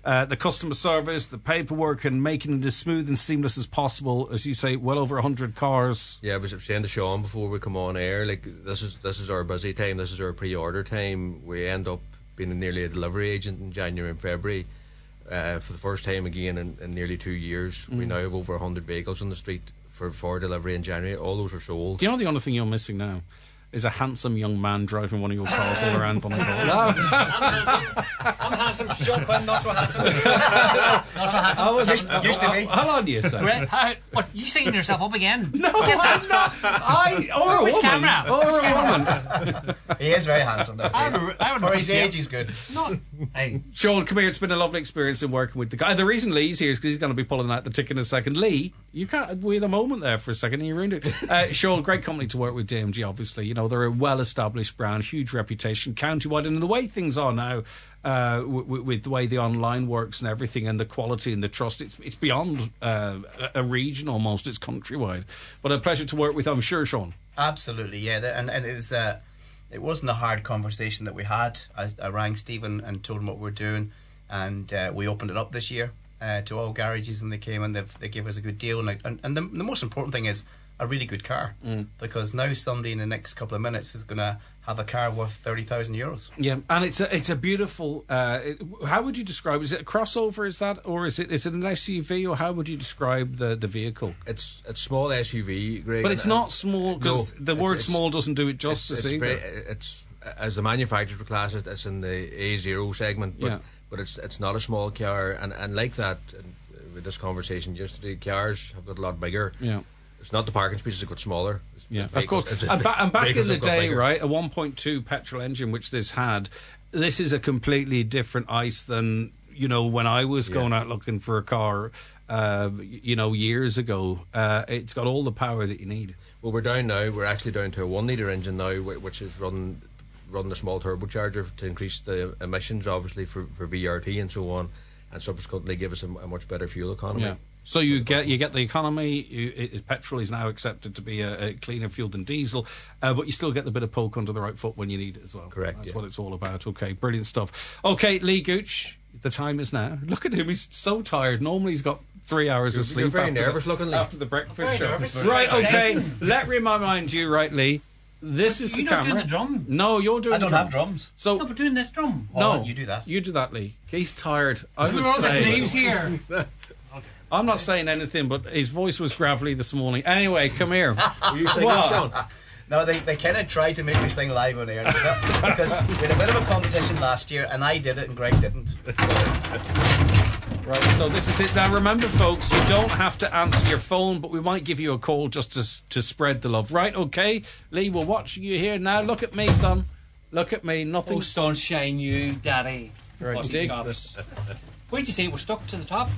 Speaker 1: uh, the customer service, the paperwork, and making it as smooth and seamless as possible. As you say, well over one hundred cars.
Speaker 10: Yeah, I was saying to Sean before we come on air, like this is this is our busy time, this is our pre-order time. We end up being nearly a delivery agent in January and February. Uh, for the first time again in, in nearly two years. Mm. We now have over one hundred vehicles on the street for, for delivery in January. All those are sold.
Speaker 1: Do you know the only thing you're missing now is a handsome young man driving one of your cars all around Donegal?
Speaker 4: I'm handsome. I'm handsome. Sean Quinn, not so handsome. Not so handsome.
Speaker 1: Oh, was
Speaker 4: used,
Speaker 1: it,
Speaker 4: used to be.
Speaker 1: How long do you say?
Speaker 4: Great. How, what, you singing yourself up again?
Speaker 1: No, I'm not. I, or a
Speaker 4: Which
Speaker 1: woman.
Speaker 4: camera?
Speaker 1: Or
Speaker 4: Which
Speaker 1: a
Speaker 4: camera?
Speaker 1: woman.
Speaker 9: He is very handsome, though.
Speaker 4: I would, I would
Speaker 9: For his
Speaker 4: him.
Speaker 9: age, he's good.
Speaker 4: Not, hey.
Speaker 1: Sean, come here. It's been a lovely experience in working with the guy. The reason Lee's here is because he's going to be pulling out the tick in a second. Lee, you can't. We had a moment there for a second and you ruined it. Uh, Sean, great company to work with, D M G, obviously. You know, they're a well-established brand, huge reputation, countywide. And the way things are now, uh, with, with the way the online works and everything and the quality and the trust, it's, it's beyond uh, a region almost. It's countrywide. But a pleasure to work with, I'm sure, Sean.
Speaker 9: Absolutely, yeah. And, and it was... Uh, It wasn't a hard conversation that we had. I, I rang Stephen and told him what we're doing, and uh, we opened it up this year uh, to all garages, and they came and they've, they gave us a good deal. And, I, and, and the, the most important thing is a really good car,
Speaker 1: mm.
Speaker 9: because now somebody in the next couple of minutes is going to have a car worth thirty thousand euros.
Speaker 1: Yeah, and it's a it's a beautiful. Uh, it, how would you describe? Is it a crossover? Is that, or is it is it an S U V, or how would you describe the, the vehicle?
Speaker 10: It's it's small S U V, Greg,
Speaker 1: but it's
Speaker 10: and,
Speaker 1: not small because
Speaker 10: no,
Speaker 1: the word
Speaker 10: it's,
Speaker 1: small doesn't do it justice
Speaker 10: it's, it's
Speaker 1: either.
Speaker 10: Very, it's as the manufacturer class it, it's in the A zero segment, but
Speaker 1: yeah.
Speaker 10: but it's it's not a small car, and and like that. And with this conversation yesterday, cars have got a lot bigger.
Speaker 1: Yeah.
Speaker 10: It's not the parking spaces have got smaller. It's
Speaker 1: yeah,
Speaker 10: vehicles,
Speaker 1: of course.
Speaker 10: it's,
Speaker 1: and, ba- and back in the day,
Speaker 10: bigger.
Speaker 1: right, a one point two petrol engine, which this had, this is a completely different ice than, you know, when I was going
Speaker 10: yeah.
Speaker 1: out looking for a car, uh, you know, years ago. Uh, it's got all the power that you need.
Speaker 10: Well, we're down now. We're actually down to a one litre engine now, which is run run the small turbocharger to increase the emissions, obviously for, for V R T and so on, and subsequently give us a, a much better fuel economy.
Speaker 1: Yeah. So you get you get the economy. You, it, petrol is now accepted to be a, a cleaner fuel than diesel, uh, but you still get the bit of poke under the right foot when you need it as well.
Speaker 10: Correct.
Speaker 1: That's
Speaker 10: yeah.
Speaker 1: what it's all about. Okay, brilliant stuff. Okay, Lee Gooch, the time is now. Look at him; he's so tired. Normally he's got three hours
Speaker 10: you're,
Speaker 1: of sleep.
Speaker 10: You're very
Speaker 1: after
Speaker 10: nervous
Speaker 1: the,
Speaker 10: looking, Lee.
Speaker 1: after the breakfast show.
Speaker 4: Nervous.
Speaker 1: Right. Okay. Let me remind you, right, Lee. This is
Speaker 4: you're
Speaker 1: the
Speaker 4: not
Speaker 1: camera.
Speaker 4: doing the drum.
Speaker 1: No, you're doing.
Speaker 9: I don't
Speaker 1: the drum.
Speaker 9: have drums.
Speaker 1: So
Speaker 4: no, but doing this drum.
Speaker 1: no,
Speaker 9: Oh, you do that.
Speaker 1: You do that, Lee. He's tired. I
Speaker 4: Who
Speaker 1: would
Speaker 4: wrote the
Speaker 1: say.
Speaker 4: names here?
Speaker 1: I'm not saying anything, but his voice was gravelly this morning. Anyway, come here.
Speaker 10: Were you singing,
Speaker 1: What?
Speaker 10: Sean?
Speaker 9: No, they, they kind of tried to make me sing live on air because we had a bit of a competition last year, and I did it, and Greg didn't.
Speaker 1: Right, so this is it. Now, remember, folks, you don't have to answer your phone, but we might give you a call just to to spread the love. Right, okay? Lee, we're watching you here now. Look at me, son. Look at me. Nothing.
Speaker 4: Oh, sunshine, you, daddy.
Speaker 1: Right,
Speaker 4: Busty
Speaker 1: dig.
Speaker 4: chops. Where'd you say it was stuck to the top?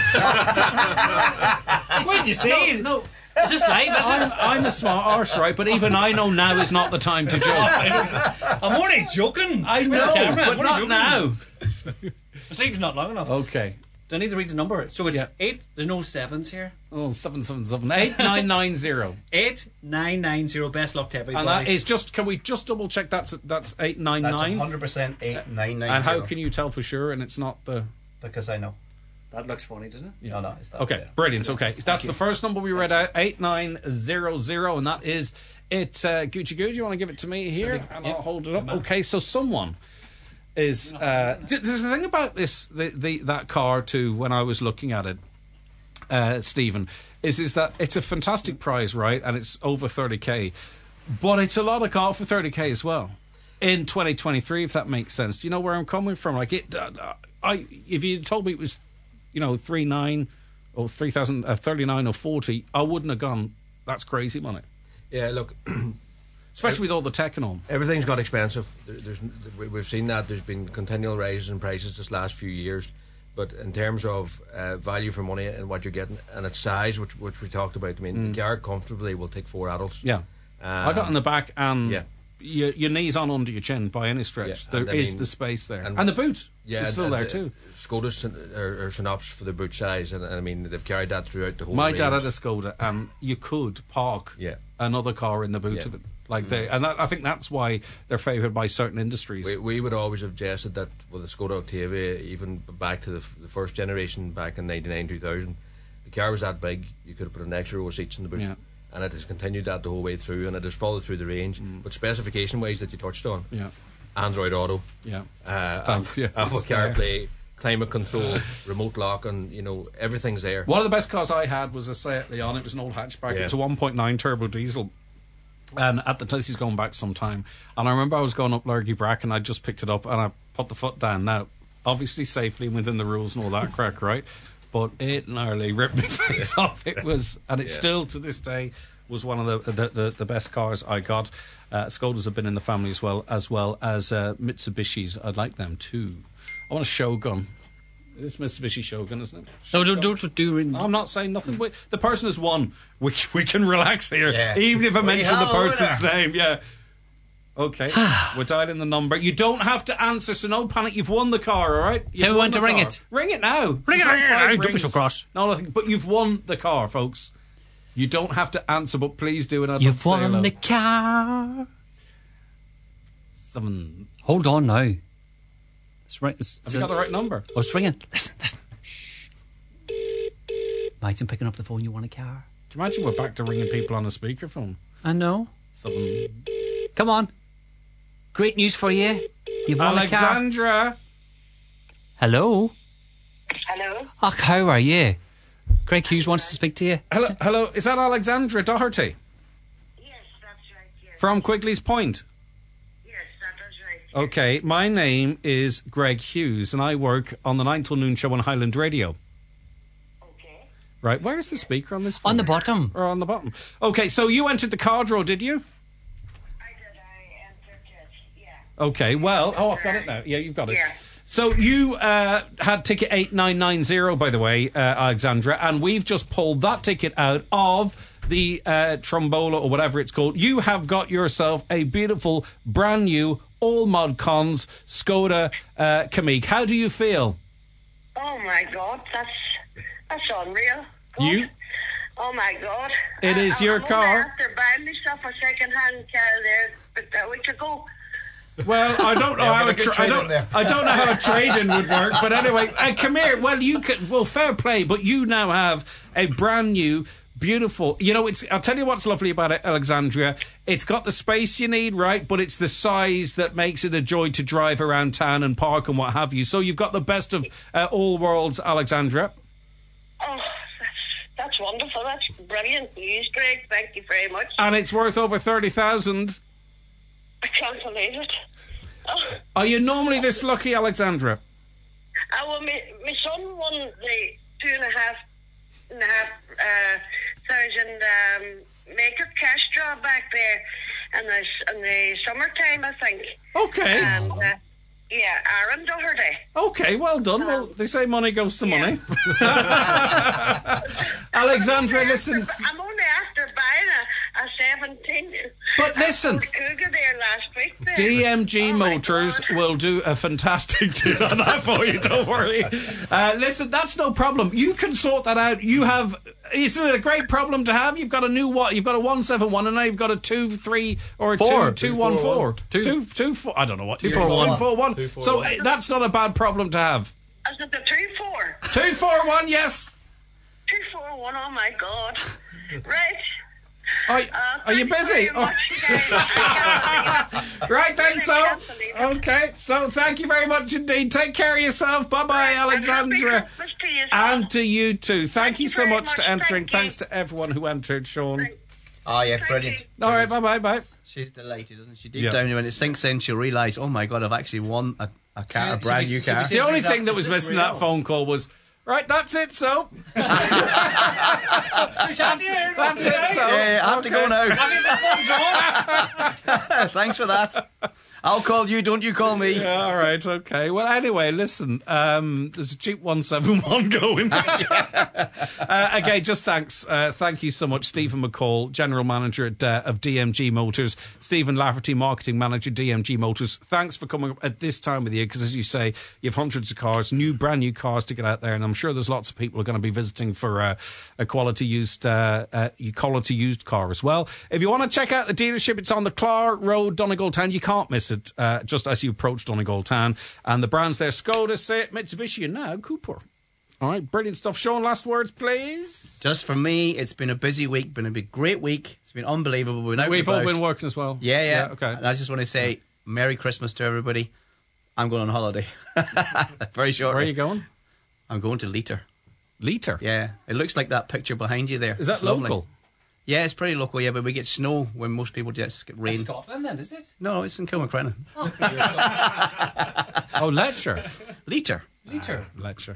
Speaker 4: Where'd you say?
Speaker 1: No, no.
Speaker 4: Is this live? This
Speaker 1: I'm,
Speaker 4: is.
Speaker 1: I'm a smart arse, right? But even I know now is not the time to joke.
Speaker 4: I'm only joking.
Speaker 1: I
Speaker 4: Where's
Speaker 1: know,
Speaker 4: the camera?
Speaker 1: but
Speaker 4: I'm
Speaker 1: not
Speaker 4: only
Speaker 1: now.
Speaker 4: joking. The sleeve's not long enough.
Speaker 1: Okay.
Speaker 4: Do I need to read the number? So it's
Speaker 1: Yeah.
Speaker 4: eight. There's no sevens here.
Speaker 1: Oh, seven seven seven eight nine nine zero.
Speaker 4: Eight nine nine zero. Best luck to everybody.
Speaker 1: And that is just. Can we just double check? That's that's eight nine
Speaker 9: That's
Speaker 1: nine.
Speaker 9: one hundred percent eight nine nine.
Speaker 1: And how can you tell for sure? And it's not the.
Speaker 9: Because I know.
Speaker 4: That looks funny, doesn't it?
Speaker 9: No, no, it's that.
Speaker 1: Okay,
Speaker 9: yeah.
Speaker 1: brilliant. Okay, that's the first number we read out, eight nine zero zero, and that is it. Uh, Gucci Gucci, you want to give it to me here, and I'll hold it up. Okay, so someone is. Uh, there's the thing about this, the, the that car too. When I was looking at it, uh, Stephen, is is that it's a fantastic prize, right? And it's over thirty k, but it's a lot of car for thirty k as well in twenty twenty-three. If that makes sense, do you know where I'm coming from? Like it, uh, I if you told me it was. You know, three nine or three thousand uh, thirty nine or forty, I wouldn't have gone. That's crazy money.
Speaker 10: Yeah, look,
Speaker 1: especially with all the tech and all.
Speaker 10: Everything's got expensive. There- There's, we've seen that. There's been continual rises in prices this last few years. But in terms of uh, value for money and what you're getting, and its size, which which we talked about, I mean,
Speaker 1: Mm.
Speaker 10: the car comfortably will take four adults.
Speaker 1: Yeah,
Speaker 10: Um,
Speaker 1: I got in the back and
Speaker 10: yeah.
Speaker 1: your, your knees on under your chin by any stretch.
Speaker 10: Yeah,
Speaker 1: There
Speaker 10: and I
Speaker 1: is
Speaker 10: mean-
Speaker 1: the space there, and,
Speaker 10: and-
Speaker 1: the boot
Speaker 10: Yeah,
Speaker 1: is still
Speaker 10: and,
Speaker 1: there
Speaker 10: uh,
Speaker 1: too.
Speaker 10: Skoda syn- or, or Synops for the boot size, and, and I mean they've carried that throughout the whole.
Speaker 1: My
Speaker 10: range.
Speaker 1: dad had a Skoda, and you could park
Speaker 10: Yeah.
Speaker 1: another car in the boot
Speaker 10: Yeah.
Speaker 1: of it. Like they, and that, I think that's why they're favoured by certain industries.
Speaker 10: We, we would always have suggested that with the Skoda Octavia, even back to the, f- the first generation back in ninety-nine two thousand, the car was that big, you could have put an extra row of seats in the boot.
Speaker 1: Yeah.
Speaker 10: And it has continued that the whole way through, and it has followed through the range. Mm. But specification-wise that you touched on,
Speaker 1: yeah.
Speaker 10: Android Auto,
Speaker 1: yeah,
Speaker 10: uh,
Speaker 1: Thanks, yeah,
Speaker 10: Apple
Speaker 1: it's there.
Speaker 10: CarPlay, climate control, remote lock, and you know everything's there.
Speaker 1: One of the best cars I had was a Seat Leon. It was an old hatchback.
Speaker 10: Yeah.
Speaker 1: It was a one point nine turbo diesel. And at the time, this is going back some time. And I remember I was going up Lurgy Brack and I just picked it up and I put the foot down. Now, obviously safely within the rules and all that crack, right? But it nearly ripped my face off. It was, and it
Speaker 10: Yeah.
Speaker 1: still to this day was one of the the, the, the best cars I got. Uh, Skodas have been in the family as well, as well as uh, Mitsubishis. I'd like them too. I want a Shogun. It's Mitsubishi Shogun, isn't it?
Speaker 4: No, don't, don't do.
Speaker 1: I'm not saying nothing. We, the person has won. We we can relax here,
Speaker 9: Yeah.
Speaker 1: even if I
Speaker 9: We
Speaker 1: mention the
Speaker 9: have a
Speaker 1: person's
Speaker 9: winner.
Speaker 1: name. Yeah. Okay, we're dialing the number. You don't have to answer, so no panic. You've won the car, all right? You've
Speaker 4: Tell me
Speaker 1: won
Speaker 4: when
Speaker 1: the
Speaker 4: to ring
Speaker 1: car.
Speaker 4: it.
Speaker 1: Ring it now.
Speaker 4: Ring
Speaker 1: There's
Speaker 4: it
Speaker 1: no
Speaker 4: now.
Speaker 1: five
Speaker 4: Don't be so
Speaker 1: rings.
Speaker 4: cross.
Speaker 1: No, nothing. But you've won the car, folks. You don't have to answer, but please do. And I'd love
Speaker 4: You've
Speaker 1: to say
Speaker 4: won
Speaker 1: hello.
Speaker 4: the car.
Speaker 1: Seven.
Speaker 4: Hold on now. It's right. It's,
Speaker 1: Have you got the right number?
Speaker 4: Oh, it's ringing. Listen, listen. Shh. Imagine picking up the phone. You want a car?
Speaker 1: Can you imagine we're back to ringing people on a speakerphone?
Speaker 4: I know.
Speaker 1: Seven.
Speaker 4: Come on. Great news for you. You've won a car.
Speaker 1: Alexandra.
Speaker 4: Hello.
Speaker 5: Hello?
Speaker 4: Oh, how are you? Greg Hughes wants to speak to you.
Speaker 1: Hello. Hello. Is that Alexandra Doherty
Speaker 5: Yes, that's right, yes.
Speaker 1: from Quigley's Point?
Speaker 5: Yes, that is right.
Speaker 1: Okay, my name is Greg Hughes, and I work on the nine till noon show on Highland Radio.
Speaker 5: Okay.
Speaker 1: Right, where's the speaker on this phone?
Speaker 4: On the bottom.
Speaker 1: Or on the bottom. Okay, so you entered the card draw, did you?
Speaker 5: I did, I entered it, yeah.
Speaker 1: Okay, well, oh, I've got it now. Yeah, you've got it.
Speaker 5: Yeah.
Speaker 1: So you uh, had ticket eight nine nine zero, by the way, uh, Alexandra, and we've just pulled that ticket out of the uh, Trombola or whatever it's called. You have got yourself a beautiful, brand new, all mod cons Skoda uh, Kamiq. How do you feel?
Speaker 5: Oh my God, that's that's unreal. God.
Speaker 1: You?
Speaker 5: Oh my God.
Speaker 1: It
Speaker 5: Uh,
Speaker 1: is
Speaker 5: I'm
Speaker 1: your
Speaker 5: only
Speaker 1: car.
Speaker 5: after buying myself a second-hand car there but a week ago.
Speaker 1: Well, I don't know
Speaker 9: Yeah,
Speaker 1: how
Speaker 9: we've
Speaker 1: a
Speaker 9: got a good
Speaker 1: tra- I
Speaker 9: trade-in
Speaker 1: don't
Speaker 9: there.
Speaker 1: I don't know how a trade-in would work, but anyway, uh, come here. Well, you could. Well, fair play, but you now have a brand new, beautiful. You know, it's. I'll tell you what's lovely about it, Alexandria. It's got the space you need, right? But it's the size that makes it a joy to drive around town and park and what have you. So you've got the best of uh, all worlds, Alexandria.
Speaker 5: Oh, that's, that's wonderful. That's brilliant news, Greg. Thank you very much.
Speaker 1: And it's worth over thirty thousand.
Speaker 5: I can't believe it. Oh,
Speaker 1: Are you normally this lucky, Alexandra?
Speaker 5: uh, well, my, my son won the two and a half, and a half uh, thousand um, maker cash draw back there in the, in the summertime, I think.
Speaker 1: Okay.
Speaker 5: And, uh, yeah, Aaron Doherty.
Speaker 1: Okay, well done. Well, they say money goes to
Speaker 5: Yeah.
Speaker 1: money. Alexandra, listen.
Speaker 5: I'm only after buying a, a seventeen.
Speaker 1: But listen.
Speaker 5: I sold Cougar there last week. There.
Speaker 1: D M G
Speaker 5: Oh, my
Speaker 1: Motors
Speaker 5: God.
Speaker 1: will do a fantastic deal on that for you, don't worry. Uh, listen, that's no problem. You can sort that out. You have, isn't it a great problem to have? You've got a new what? You've got a one seven one and now you've got a two three or a
Speaker 4: Four.
Speaker 1: two two one four.
Speaker 4: Two.
Speaker 1: Two, two, four. I don't know what.
Speaker 4: Two,
Speaker 1: Two,
Speaker 4: four,
Speaker 1: two,
Speaker 4: one.
Speaker 1: four, one.
Speaker 10: Two, four,
Speaker 1: So
Speaker 10: one.
Speaker 1: uh, that's not a bad problem to have.
Speaker 5: Is it the two four?
Speaker 1: Two four one, yes.
Speaker 5: Two four one. Oh my God! Right.
Speaker 1: Are,
Speaker 5: Uh,
Speaker 1: are you
Speaker 5: thank
Speaker 1: busy?
Speaker 5: very much, guys. I can't believe it.
Speaker 1: Right, thanks, so.
Speaker 5: Really can't believe it.
Speaker 1: Okay, so thank you very much indeed. Take care of yourself. Bye bye,
Speaker 5: Right, and
Speaker 1: Alexandra.
Speaker 5: happy Christmas to you,
Speaker 1: And
Speaker 5: son.
Speaker 1: to you too. Thank,
Speaker 5: Thank
Speaker 1: you
Speaker 5: you
Speaker 1: so
Speaker 5: very
Speaker 1: much,
Speaker 5: much.
Speaker 1: to entering.
Speaker 5: Thank you.
Speaker 1: Thanks to everyone who entered, Sean.
Speaker 9: Oh, yeah,
Speaker 5: Thank
Speaker 9: brilliant.
Speaker 5: you.
Speaker 1: All right, bye bye, bye.
Speaker 9: She's delighted, isn't she? Deep
Speaker 1: Yeah.
Speaker 9: down, when it sinks in, she'll realise, oh my God, I've actually won a, a car, a
Speaker 11: Should
Speaker 9: brand
Speaker 11: we-
Speaker 9: new
Speaker 11: should we
Speaker 9: car.
Speaker 11: say-
Speaker 1: The only
Speaker 11: Is that-
Speaker 1: thing that was
Speaker 11: is this
Speaker 1: missing in that
Speaker 11: real?
Speaker 1: phone call was, right, that's it, so. that's, that's it, so.
Speaker 9: Yeah, I have to go
Speaker 1: Okay.
Speaker 9: now. Thanks for that. I'll call you, don't you call me.
Speaker 1: Yeah, all right, okay. Well, anyway, listen, um, there's a cheap one seven one going. uh, again, just thanks. Uh, thank you so much, Stephen McCall, General Manager at, uh, of D M G Motors, Stephen Lafferty, Marketing Manager, D M G Motors. Thanks for coming up at this time of the year, because as you say, you have hundreds of cars, new, brand new cars to get out there, and I'm sure there's lots of people who are going to be visiting for uh, a quality used, uh, uh, quality used car as well. If you want to check out the dealership, it's on the Clark Road, Donegal Town. You can't miss it, uh, just as you approach Donegal Town. And the brands there, Skoda, Seat, Mitsubishi, and now Cooper. All right, brilliant stuff. Sean, last words, please.
Speaker 9: Just for me, it's been a busy week, been a big, great week. It's been unbelievable. We've,
Speaker 1: We've all been working as well.
Speaker 9: Yeah, yeah.
Speaker 1: yeah okay.
Speaker 9: And I just want to say Merry Christmas to everybody. I'm going on holiday. Very short.
Speaker 1: Where are you going?
Speaker 9: I'm going to Leiter.
Speaker 1: Leiter?
Speaker 9: Yeah. It looks like that picture behind you there.
Speaker 1: Is that
Speaker 9: it's lovely.
Speaker 1: local?
Speaker 9: Yeah, it's pretty local, yeah, but we get snow when most people just get rain.
Speaker 4: That's Scotland then, is it?
Speaker 9: No, it's in Kilmacrennan.
Speaker 4: Oh,
Speaker 1: oh Leiter.
Speaker 9: Leiter.
Speaker 4: Leiter.
Speaker 1: Ah, Leiter.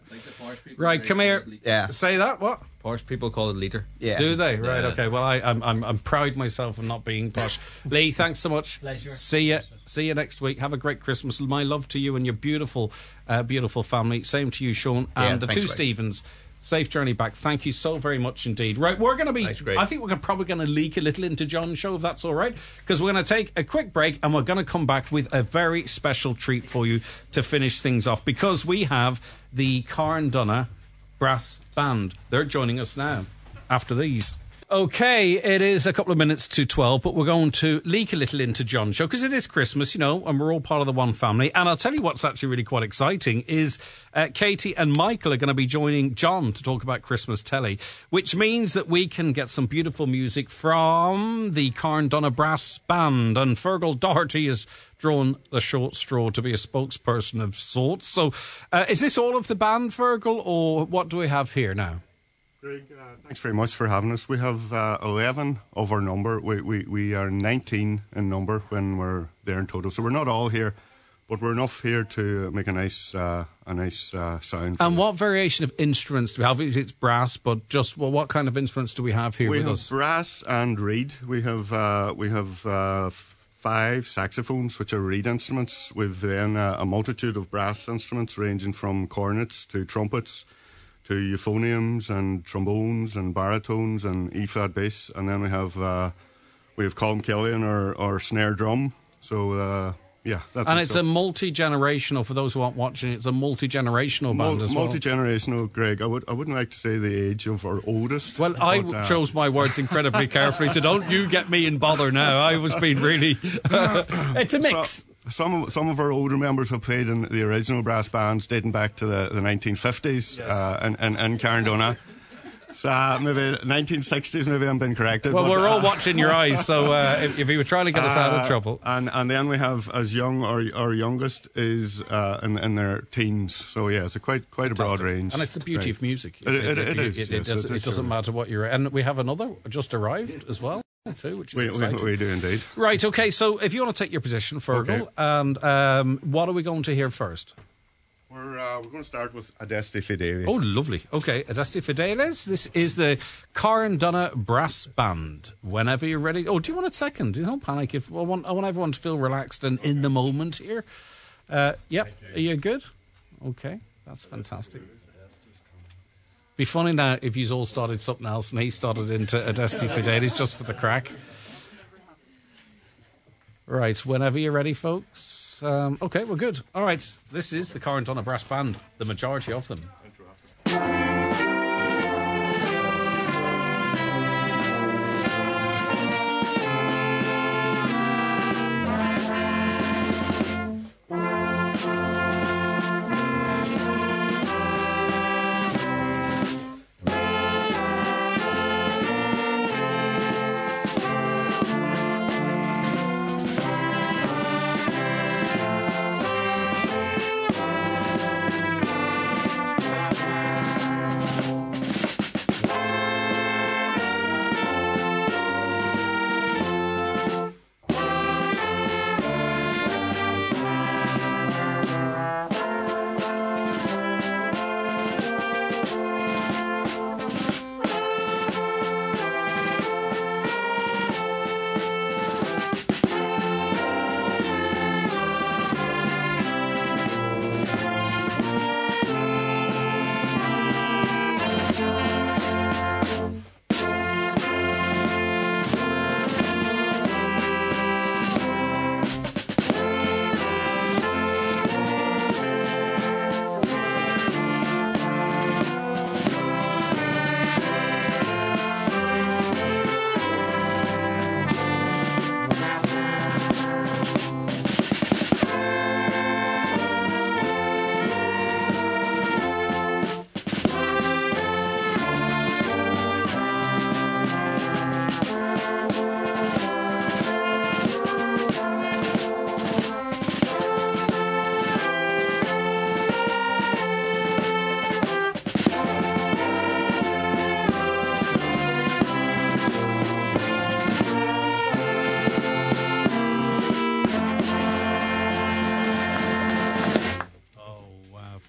Speaker 1: Right, come here.
Speaker 9: Yeah.
Speaker 1: Say that, what?
Speaker 10: Posh people call it Leiter.
Speaker 9: Yeah.
Speaker 1: Do they? Right,
Speaker 10: Yeah.
Speaker 1: okay. Well, I, I'm, I'm I'm proud myself of not being posh. Lee, thanks so much.
Speaker 4: Pleasure.
Speaker 1: See you. See you next week. Have a great Christmas. My love to you and your beautiful, uh, beautiful family. Same to you, Sean. And
Speaker 9: Yeah,
Speaker 1: the
Speaker 9: thanks,
Speaker 1: two
Speaker 9: Greg.
Speaker 1: Stevens. Safe journey back. Thank you so very much indeed. Right, we're going to be...
Speaker 10: Thanks, Greg.
Speaker 1: I think we're gonna, probably going to leak a little into John's show, if that's all right, because we're going to take a quick break and we're going to come back with a very special treat for you to finish things off, because we have the Carndonagh Brass Band. They're joining us now after these. Okay, it is a couple of minutes to twelve, but we're going to leak a little into John's show because it is Christmas, you know, and we're all part of the one family. And I'll tell you what's actually really quite exciting is uh, Katie and Michael are going to be joining John to talk about Christmas telly, which means that we can get some beautiful music from the Carndonagh Brass Band. And Fergal Doherty has drawn the short straw to be a spokesperson of sorts. So uh, is this all of the band, Fergal, or what do we have here now?
Speaker 8: Greg, uh, thanks very much for having us. We have uh, eleven of our number. We, we we are nineteen in number when we're there in total. So we're not all here, but we're enough here to make a nice uh, a nice uh, sound.
Speaker 1: And what variation of instruments do we have? It's brass, but just well, what kind of instruments do we have here
Speaker 8: we
Speaker 1: with
Speaker 8: have
Speaker 1: us?
Speaker 8: brass and reed. We have uh, we have uh, five saxophones, which are reed instruments. We've then uh, a multitude of brass instruments, ranging from cornets to trumpets, to euphoniums and trombones and baritones and E-flat bass, and then we have uh, we have Colm Kelly on our, our snare drum. So uh, yeah, that
Speaker 1: And
Speaker 8: makes
Speaker 1: it's
Speaker 8: up-
Speaker 1: a multi-generational, for those who aren't watching, it's a multi-generational band
Speaker 8: Mul-
Speaker 1: as well.
Speaker 8: multi-generational, Greg. I would I wouldn't like to say the age of our oldest.
Speaker 1: Well, I
Speaker 8: but, uh,
Speaker 1: chose my words incredibly carefully, so don't you get me in bother now. I was being really... it's a mix.
Speaker 8: So, some of some of our older members have played in the original brass bands dating back to the, the nineteen fifties
Speaker 1: Yes.
Speaker 8: uh, in, in, in Carndonagh. So uh, maybe nineteen sixties, maybe I'm being corrected.
Speaker 1: Well,
Speaker 8: but,
Speaker 1: we're all
Speaker 8: uh,
Speaker 1: watching your eyes, so uh, if, if you were trying to get us out of
Speaker 8: uh,
Speaker 1: trouble...
Speaker 8: And and then we have as young, our our youngest is uh, in in their teens. So yeah, it's a quite quite a broad
Speaker 1: Fantastic.
Speaker 8: range.
Speaker 1: And it's the beauty
Speaker 8: Right.
Speaker 1: of music.
Speaker 8: It, it, it is.
Speaker 1: It,
Speaker 8: yes,
Speaker 1: does,
Speaker 8: it
Speaker 1: it
Speaker 8: is,
Speaker 1: doesn't
Speaker 8: sure.
Speaker 1: matter what you're... And we have another just arrived as well, too, which is
Speaker 8: We,
Speaker 1: exciting.
Speaker 8: we, we do indeed.
Speaker 1: Right, okay, so if you want to take your position, Fergal,
Speaker 8: Okay.
Speaker 1: and um, what are we going to hear first?
Speaker 8: We're uh, we're going to start with Adeste Fidelis.
Speaker 1: Oh, lovely. Okay, Adeste Fidelis. This is the Carndonagh Brass Band. Whenever you're ready. Oh, do you want it second? Don't panic. If I want, I want everyone to feel relaxed and in the moment here. Uh, yep. Are you good? Okay, that's fantastic. Be funny now if you all started something else and he started into Adeste Fidelis just for the crack. Right, whenever you're ready, folks. Um, okay, we're good. All right, this is the Carndonagh Brass Band, the majority of them.
Speaker 12: Thank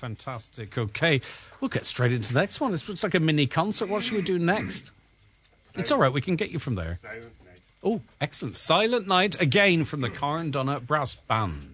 Speaker 1: fantastic. Okay, we'll get straight into the next one. It's, it's like a mini concert. What should we do next? It's all right, we can get you from there.
Speaker 8: Silent Night.
Speaker 1: Oh, excellent. Silent Night, again from the Carndonagh Brass Band.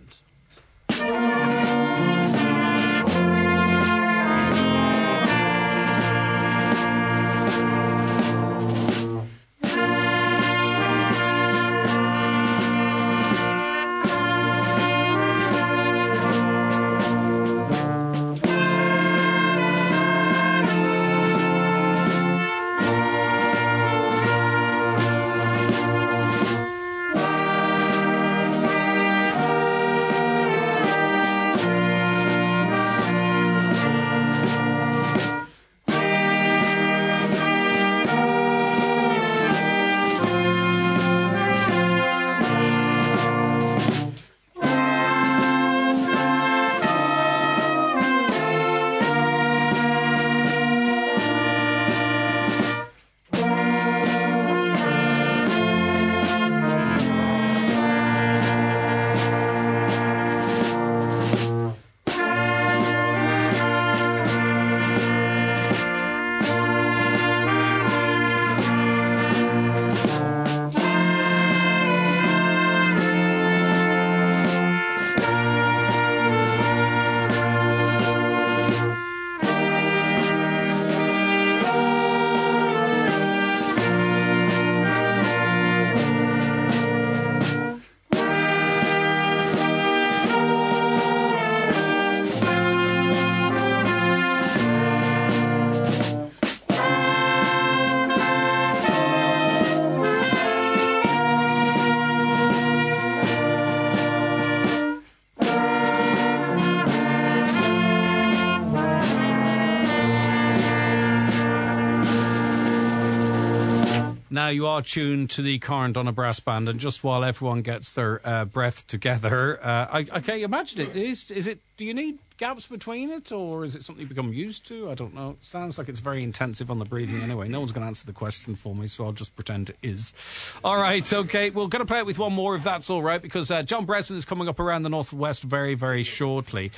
Speaker 1: Now you are tuned to the Carndonagh Brass Band, and just while everyone gets their uh, breath together, uh, I, I can't imagine it. Is, is it? Do you need gaps between it, or is it something you become used to? I don't know. It sounds like it's very intensive on the breathing anyway. No one's going to answer the question for me, so I'll just pretend it is. All right, okay. We're going to play it with one more, if that's all right, because uh, John Breslin is coming up around the Northwest very, very shortly.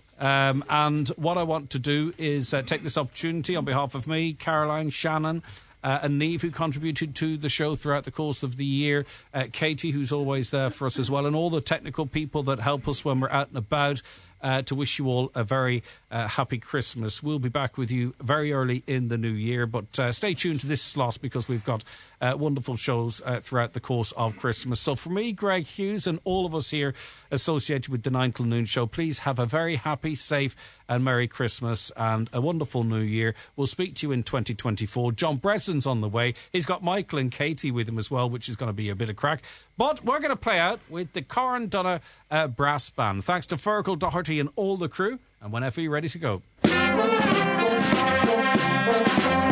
Speaker 1: Um, and what I want to do is uh, take this opportunity on behalf of me, Caroline, Shannon, Uh, and Niamh, who contributed to the show throughout the course of the year, uh, Katie, who's always there for us as well, and all the technical people that help us when we're out and about, uh, to wish you all a very uh, happy Christmas. We'll be back with you very early in the new year, but uh, stay tuned to this slot because we've got uh, wonderful shows uh, throughout the course of Christmas. So for me, Greg Hughes, and all of us here associated with the Nine Till Noon show, please have a very happy, safe and Merry Christmas and a wonderful New Year. We'll speak to you in twenty twenty-four. John Breslin's on the way. He's got Michael and Katie with him as well, which is going to be a bit of crack. But we're going to play out with the Carndonagh uh, Brass Band. Thanks to Fergal Doherty and all the crew. And whenever you're ready to go.